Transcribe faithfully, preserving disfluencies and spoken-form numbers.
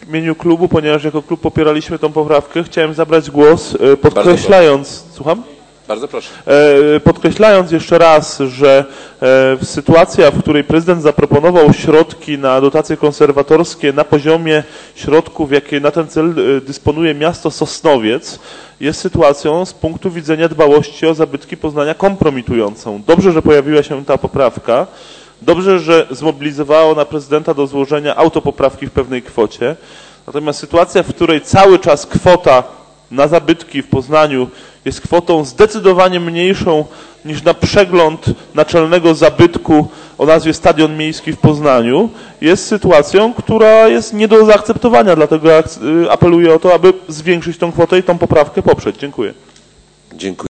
W imieniu klubu, ponieważ jako klub popieraliśmy tą poprawkę, chciałem zabrać głos, podkreślając... Słucham? Bardzo proszę. Podkreślając jeszcze raz, że sytuacja, w której prezydent zaproponował środki na dotacje konserwatorskie na poziomie środków, jakie na ten cel dysponuje miasto Sosnowiec, jest sytuacją z punktu widzenia dbałości o zabytki Poznania kompromitującą. Dobrze, że pojawiła się ta poprawka. Dobrze, że zmobilizowało na prezydenta do złożenia autopoprawki w pewnej kwocie. Natomiast sytuacja, w której cały czas kwota na zabytki w Poznaniu jest kwotą zdecydowanie mniejszą niż na przegląd naczelnego zabytku o nazwie Stadion Miejski w Poznaniu, jest sytuacją, która jest nie do zaakceptowania. Dlatego apeluję o to, aby zwiększyć tą kwotę i tą poprawkę poprzeć. Dziękuję. Dziękuję.